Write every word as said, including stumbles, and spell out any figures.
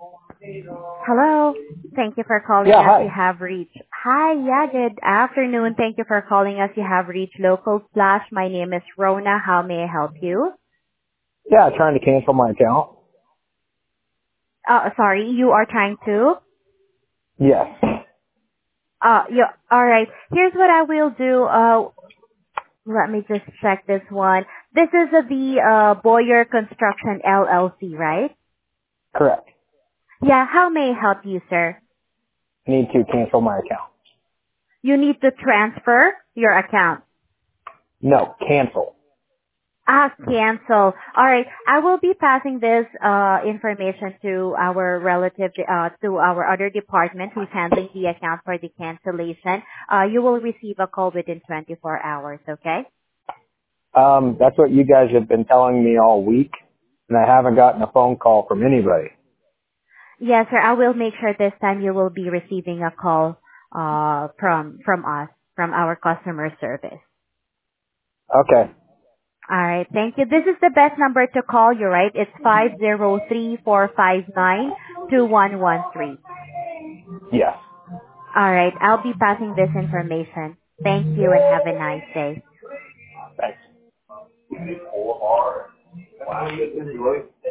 Hello. Thank you for calling Yeah, us. You hi. have reached. Hi, yeah, good afternoon. Thank you for calling us. You have reached Local Splash. My name is Rona. How may I help you? Yeah, trying to cancel my account. Uh, sorry, you are trying to? Yes. Uh, yeah, alright. Here's what I will do. Uh, let me just check this one. This is uh, the, uh, Boyer Construction L L C, right? Correct. Yeah, how may I help you, sir? I need to cancel my account. You need to transfer your account. No, cancel. Ah, cancel. All right. I will be passing this uh, information to our relative, uh, to our other department who's handling the account for the cancellation. Uh, you will receive a call within twenty-four hours, okay? Um, that's what you guys have been telling me all week, and I haven't gotten a phone call from anybody. Yes, sir. I will make sure this time you will be receiving a call uh, from from us, from our customer service. Okay. All right. Thank you. This is the best number to call you, right? It's five zero three four five nine two one one three. Yes. All right. I'll be passing this information. Thank you and have a nice day. Thanks.